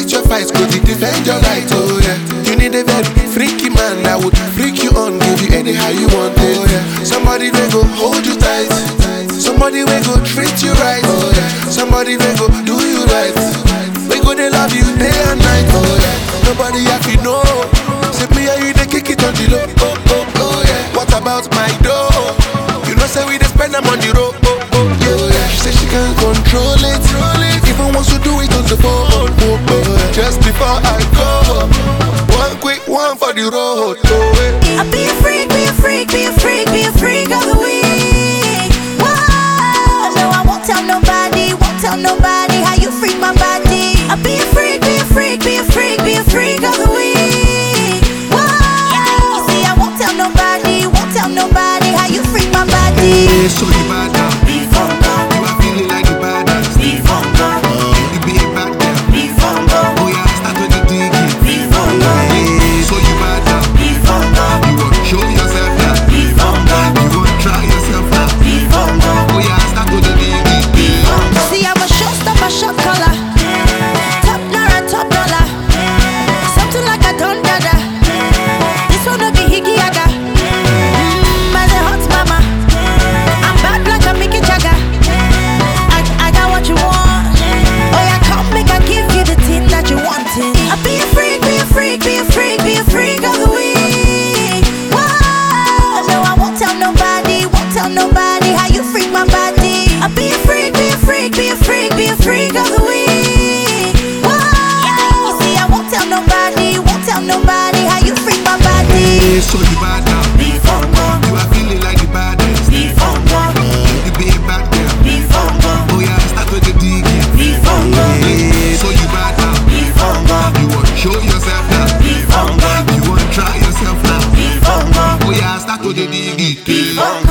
fight your fights, go to defend your right, oh yeah. You need a very freaky man that would freak you on, give you anyhow you want it, oh yeah. Somebody will go hold you tight, somebody will go treat you right, oh yeah. Somebody will go do you right, we go they love you day and night, oh yeah. Nobody have to know, say me and you they kick it on the low, oh oh oh yeah. What about my dough? You know say we they spend them on the road, oh oh yeah. She say she can't control it, even wants to do it on the phone, oh oh yeah. Just before I go, one quick one for the road, oh yeah. I'll be a freak, be a freak, be a freak, be a freak of the week. Whoa, no, I won't tell nobody how you freak my body. I'll be a freak, be a freak, be a freak, be a freak of the week. Whoa, you see, I won't tell nobody how you freak my body. Hey, so you bad now, Be funko, you are feeling like you bad now. be funko, You be a bad girl, be funko, oh yeah, start with the digging. be funko, Hey, so you bad now, be funko, you want show yourself now, be funko, you want try yourself now, be funko, oh yeah, start with the digging. be funko. See, I'm a showstopper, shot caller, top Nara, top dollar, something like a Don Dada. This one will be Higgy Yaga. Man, a hot mama. I'm bad like a Mickey Jagger. I got what you want. Oh yeah, come make I give you the thing that you wanted. I'll be a freak, be a freak, be a freak, be a freak of the week. Whoa, no, I won't tell nobody how you freak my body. I'll be a freak, be a freak, be a freak, be a freak of the week. Whoa, you see, I won't tell nobody how you freak my body. Hey, so you bad now, Be funko, you are feeling like the baddest. be funko, You be a bad girl, be funko, oh yeah, start with the digging. be funko, Hey, so you bad now, be funko, you want show yourself now, be funko, you want try yourself now, be funko, oh yeah, start with the digging. be funko.